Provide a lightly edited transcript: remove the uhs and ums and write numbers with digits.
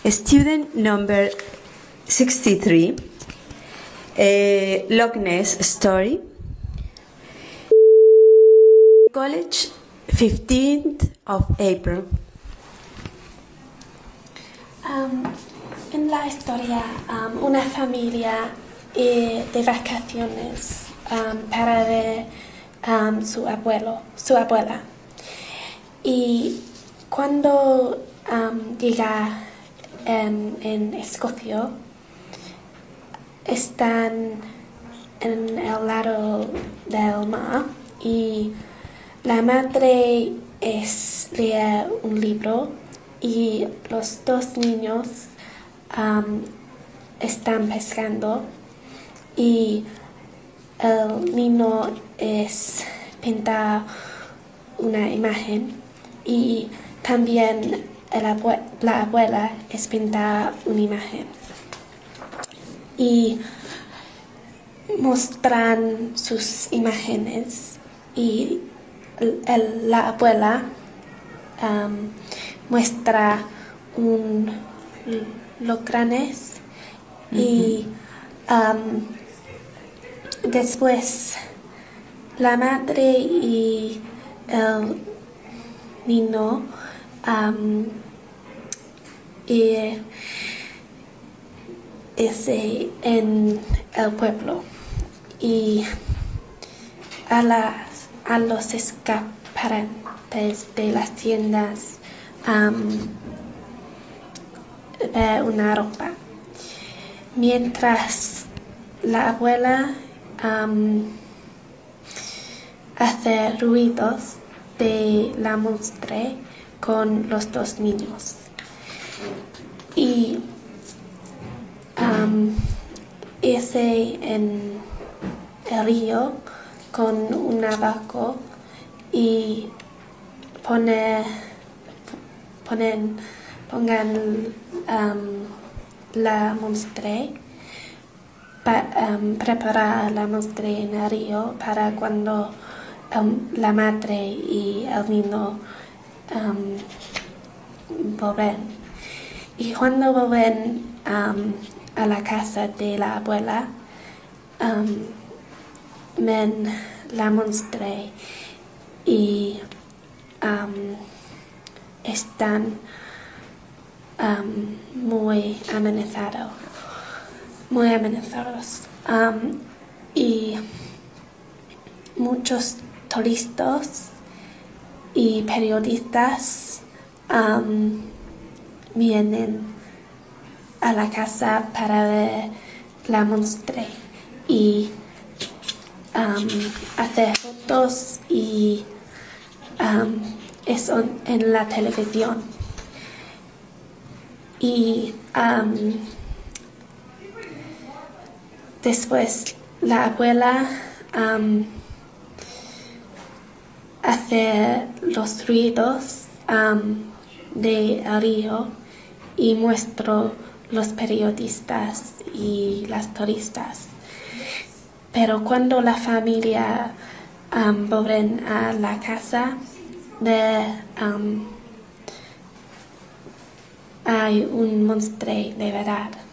Student number 63, Loch Ness Story. College, 15th of April. En la historia, una familia de vacaciones para ver su abuela. Y cuando llega en Escocia, están en el lado del mar y la madre lee un libro y los dos niños están pescando y el niño pinta una imagen y también la abuela pinta una imagen y muestran sus imágenes y la abuela muestra un locranes y después la madre y el niño en el pueblo y a los escaparantes de las tiendas ve una ropa, mientras la abuela hace ruidos de la monstruo con los dos niños y en el río con un barco y pongan la monstruo, prepara la monstruo en el río para cuando la madre y el niño vuelven. Y cuando vuelven a la casa de la abuela, ven la monstruo y están muy amenazados. Y muchos turistas y periodistas vienen a la casa para ver la monstruo y hacer fotos y eso en la televisión. Y después la abuela hace los ruidos de río y muestra los periodistas y las turistas. Pero cuando la familia vuelve a la casa, hay un monstruo de verdad.